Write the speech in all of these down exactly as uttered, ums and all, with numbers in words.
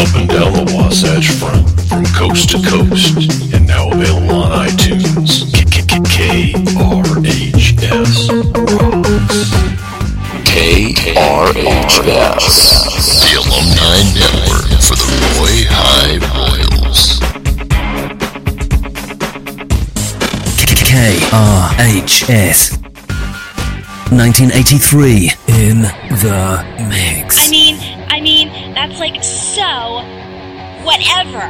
up and down the Wasatch Front, from coast to coast, and now available on iTunes. K R H S rocks. K R H S, the alumni network for the Roy High Royals. K R H S, nineteen eighty-three in the mix. I mean, I mean, that's like so whatever.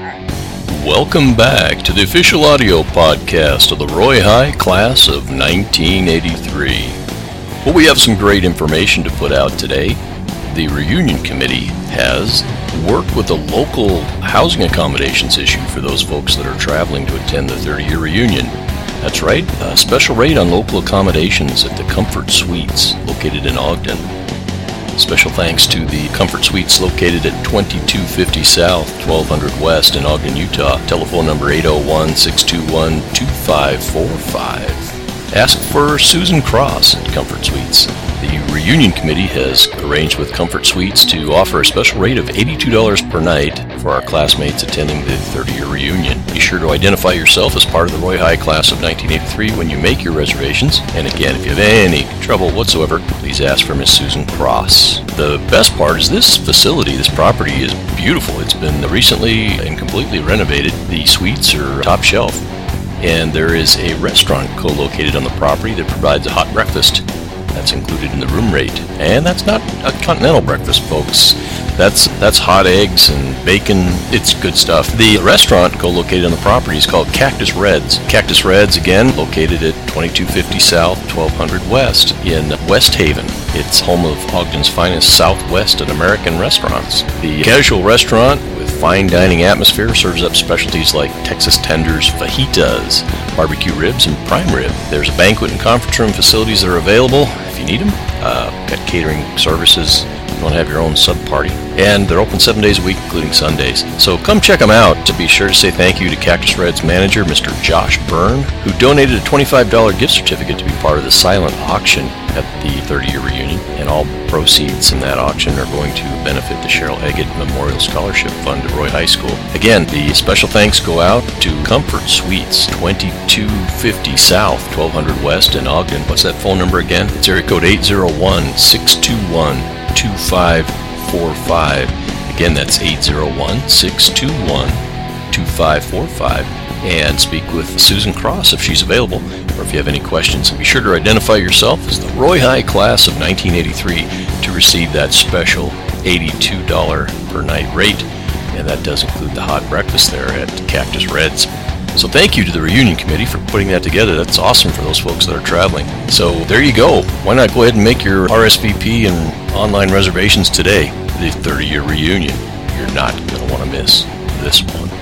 Welcome back to the official audio podcast of the Roy High class of nineteen eighty-three. Well, we have some great information to put out today. The reunion committee has worked with a local housing accommodations issue for those folks that are traveling to attend the thirty-year reunion. That's right, a special rate on local accommodations at the Comfort Suites located in Ogden. Special thanks to the Comfort Suites located at twenty-two fifty South, twelve hundred West in Ogden, Utah. Telephone number eight oh one, six two one, two five four five. Ask for Susan Cross at Comfort Suites. The reunion committee has arranged with Comfort Suites to offer a special rate of eighty-two dollars per night for our classmates attending the thirty-year reunion. Be sure to identify yourself as part of the Roy High class of nineteen eighty-three when you make your reservations. And again, if you have any trouble whatsoever, please ask for Miss Susan Cross. The best part is this facility, this property is beautiful. It's been recently and completely renovated. The suites are top shelf. And there is a restaurant co-located on the property that provides a hot breakfast. That's included in the room rate. And that's not a continental breakfast, folks. That's that's hot eggs and bacon. It's good stuff. The restaurant co-located on the property is called Cactus Reds. Cactus Reds, again, located at twenty-two fifty South, twelve hundred West in West Haven. It's home of Ogden's finest Southwest and American restaurants. The casual restaurant with fine dining atmosphere serves up specialties like Texas tenders, fajitas, barbecue ribs, and prime rib. There's a banquet and conference room facilities that are available if you need them. Uh, got catering services. You want to have your own sub party. And they're open seven days a week, including Sundays. So come check them out. To be sure to say thank you to Cactus Red's manager, Mister Josh Byrne, who donated a twenty-five dollars gift certificate to be part of the silent auction at the thirty-year reunion. And all proceeds from that auction are going to benefit the Cheryl Eggett Memorial Scholarship Fund at Roy High School. Again, the special thanks go out to Comfort Suites, twenty-two fifty South, twelve hundred West in Ogden. What's that phone number again? It's area code eight oh one, six two one, two five four five. Again, that's eight oh one, six two one, two five four five. And speak with Susan Cross if she's available, or if you have any questions. And be sure to identify yourself as the Roy High class of nineteen eighty-three to receive that special eighty-two dollars per night rate. And that does include the hot breakfast there at Cactus Reds. So thank you to the reunion committee for putting that together. That's awesome for those folks that are traveling. So there you go. Why not go ahead and make your R S V P and online reservations today for the thirty-year reunion. You're not going to want to miss this one.